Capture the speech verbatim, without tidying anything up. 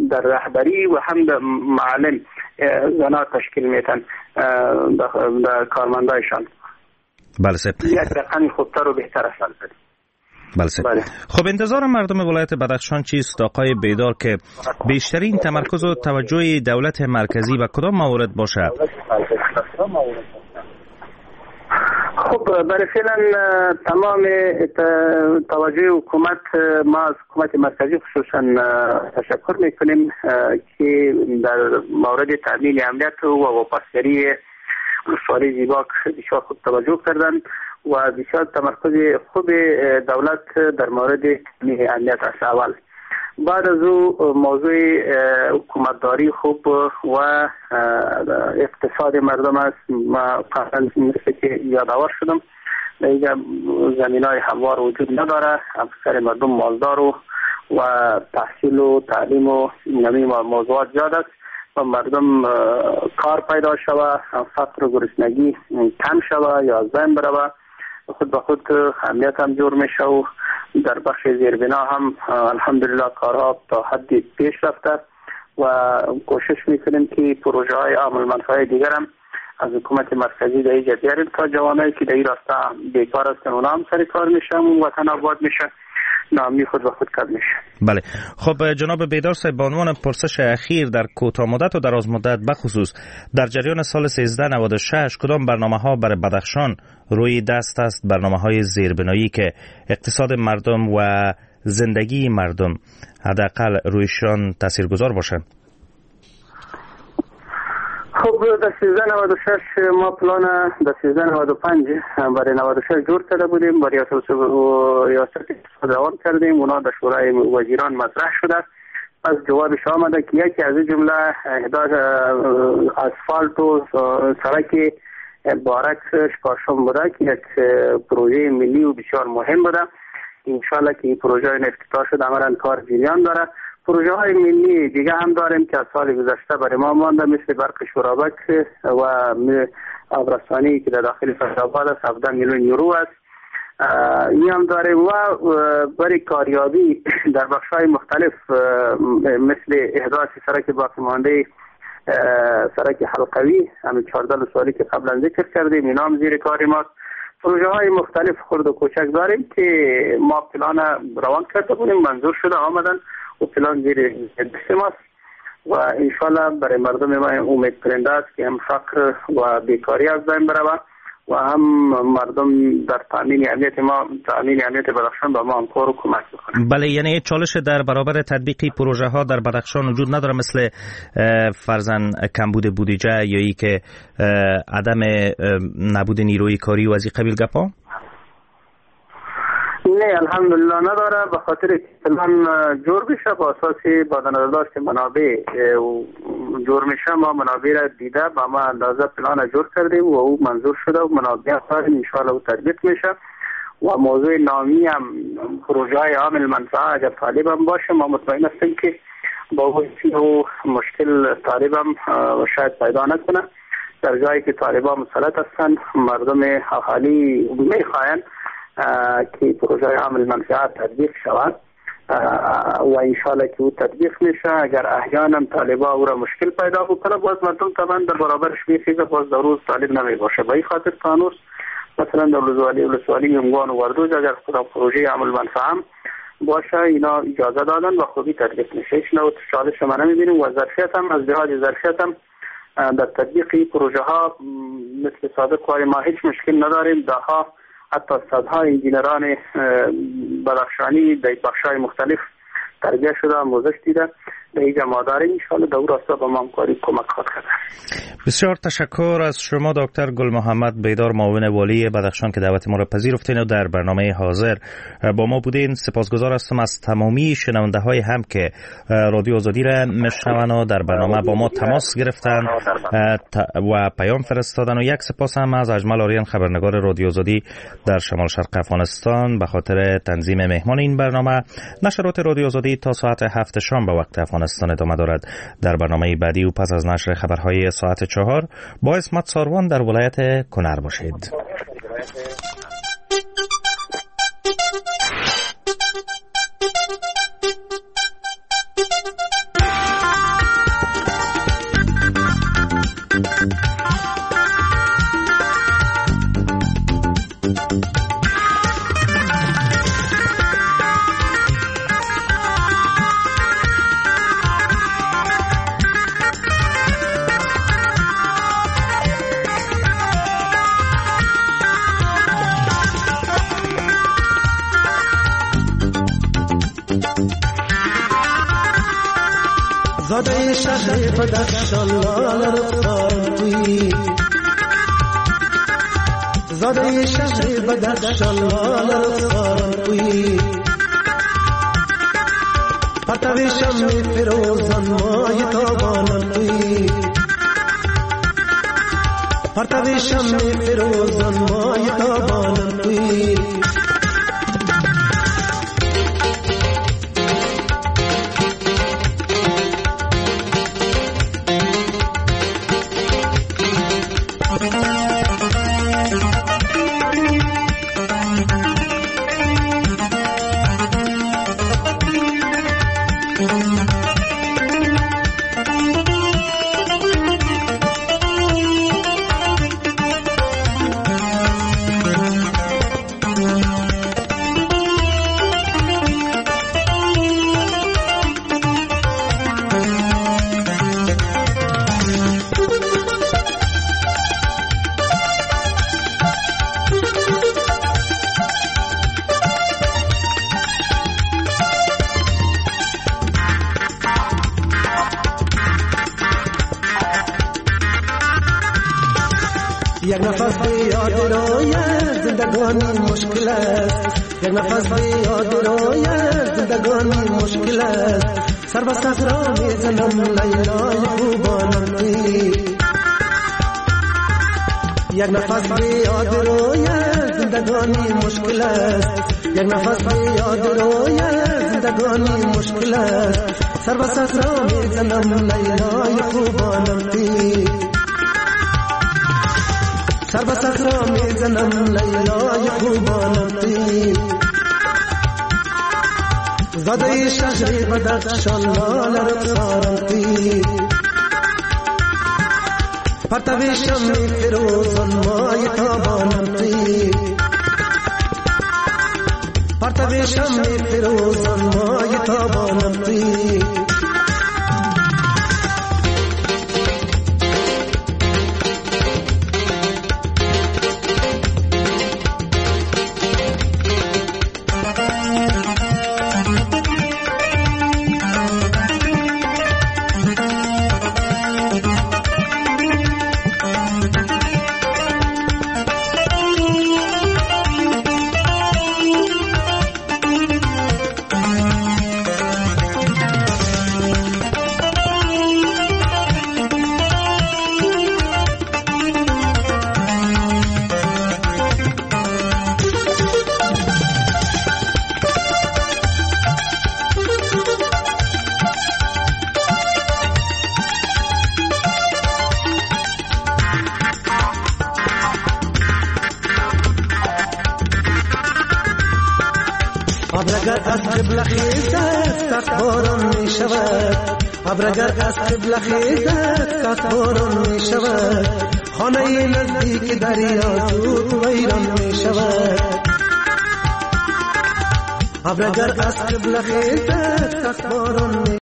در رهبری و هم در معلم زنا تشکیل میتن در کارمندایشان. بله سه یک رقم خوبتر و بهتر است. بله سه. بله. خب انتظار مردم ولایت بدخشان چیست آقای بیدار که بیشترین تمرکز و توجه دولت مرکزی و کدام موارد باشه؟ خب برای فعلا تمام توجه حکومت ما از حکومت مرکزی خصوصا تشکر میکنیم که در مورد تامین امنیت و واپسگیری ولسوالی زیباک بسیار خوب توجه کردن و بسیار تمرکز خوب دولت در مورد تامین امنیت است. اول بعد از او موضوع حکومتداری خوب و اقتصاد مردم است. ما قبلا مثل که یادآور شدم دیگه زمینای هموار وجود نداره، اکثر مردم مالدار و و تحصیل و تعلیم و نمی موضوعات زیاد است و مردم کار پیدا شود، فقر و گرسنگی کم شود یا از بین بروه، خود به خود امنیت هم جور میشه و در بخش زیربنا هم الحمدلله کارها تا حدی پیش رفته و کوشش میکنیم که پروژه های عامل منفعه دیگر هم از حکومت مرکزی در اینجا بیاریم تا جوانایی که در این راسته بیکار هستن اونا هم سر کار میشن و وطن آباد میشه، ناامنی خود به خود کم میشه. بله خب جناب بیدار صاحب، به عنوان پرسش اخیر در کوتاه مدت و دراز مدت بخصوص در جریان سال سیزده نود و شش کدام برنامه ها برای بدخشان روی دست است؟ برنامه های زیربنایی که اقتصاد مردم و زندگی مردم حداقل رویشان تاثیرگذار باشه؟ خب در سیزده نود و شش ما پلان در سیزده نود و پنج برای نود و شش جور کرده بودیم، برای ریاست اقتصاد روان کردیم، اونا در شورای وزیران مطرح شده. از جوابش آمده که یکی از جمله احداث اسفالت و سرک بارک شپارشم بوده که یک پروژه ملی و بسیار مهم بوده. انشالله که این پروژه افتتاح شد، عملا کار جریان داره. پروژه های ملی دیگه هم داریم که از سال گذشته برای ما مانده، مثل برق شورابک و آبرسانی که در داخل فیض‌آباد است، هفده میلیون یورو است. این هم داریم و برای کاریابی در بخش های مختلف مثل احداث سرک باقی مانده، سرک حلقوی، همین چهارده سالی که قبلا ذکر کردیم، اینا هم زیر کار ماست. پروژه های مختلف خرد و کوچک داریم که ما پلان روان کرده بودیم، منظور شده آمدن و پلان زیر دست ماست و انشالله برای مردم ما امید کننده است که هم فقر و بیکاری از بین بروه و هم مردم در تامین امنیت ما تامین امنیت بدخشان با ما هم کار و کمک بکنند. بله، یعنی چالش در برابر تطبیقی پروژه ها در بدخشان وجود نداره، مثل فرضاً کمبود بودجه یا ای که عدم نبود نیروی کاری و از این قبیل گپا؟ نه الحمدلله نداره، به خاطر که پلان جور بشه با اساس بادنرداشت منابع جور میشه. ما منابع را دیده با ما اندازه پلان جور کردیم و او منظور شده و منابع داریم، انشاءالله او تطبیق میشه و موضوع نامی هم پروژه های عامل منفعه اگر طالب هم باشه ما مطمئن هستیم که با او مشکل طالب هم شاید پیدا نکنه. در جایی که طالب ها مسلط هستن مردم اهالی میخواین که پروژه عامل منفعت تطبیق شود و انشاءالله که او تطبیق میشه. اگر احیانا طالبا او را مشکل پیدا بکنه باز مردم طبعا در برابرش میخیزه، باز در روز طالب نمی باشه. به این خاطر تانوس مثلا در ولسوالی ولسوالی یمگان و وردوج اگر خدا پروژه عامل منفعه باشه اینا اجازه دادن و خوبی تطبیق میشه، هیچ نوع چالش ما نمیبینیم و ظرفیت هم از لحاظ ظرفیت هم در تطبیق پروژه ها مثل سابق و ما هیچ مشکل نداریم. داها حتی صدها انجینران بدخشانی در بخش‌های مختلف تربیت شده، آموزش دیده، به اینجا ما داریم. انشاءالله در راستا با ما همکاری کمک خواهد کرد. بسیار تشکر از شما دکتر گل محمد بیدار، معاون والی بدخشان که دعوت ما را پذیرفتین و در برنامه حاضر با ما بودین. سپاسگزار هستم از تمامی شنونده های هم که رادیو آزادی را میشنون و در برنامه با ما تماس گرفتن و پیام فرستادن و یک سپاس هم از اجمل آریان خبرنگار رادیو آزادی در شمال شرق افغانستان به خاطر تنظیم مهمان این برنامه. نشرات رادیو آزادی تا ساعت هفت شام به وقت افغانستان ادامه دارد. در برنامه بعدی و پس از نشر خبرهای ساعت چهار با اسمت ساروان در ولایت کنر باشید. زاده شهر بدخشان لاله رخسار تویی، زاده شهر بدخشان لاله رخسار تویی، پرتو شمع فیروزان مای تابانم تویی، پرتو شمع فیروزان مای تابانم تویی. یک نفس به یاد رویت زندگانی مشکل است، یک نفس به یاد رویت زندگانی مشکل است، سر به صحرا میزنم لیلای خوبانم تویی، یک نفس به یاد رویت زندگانی مشکل است، یک نفس به یاد رویت زندگانی مشکل است، سر به صحرا میزنم لیلای خوبانم تویی، سر به صحرا میزنم لیلای خوبانم تویی. زاده شهر بدخشان لاله رخسارم تویی، پرتو شمع فیروزان مای تابانم تویی، پرتو شمع فیروزان مای تابانم تویی. ابرگر از قبله خیزد سخت باران می شود، ابرگر از قبله خیزد سخت باران می شود، خانه نزدیک دریا زود ویران می شود، ابرگر از قبله خیزد سخت باران می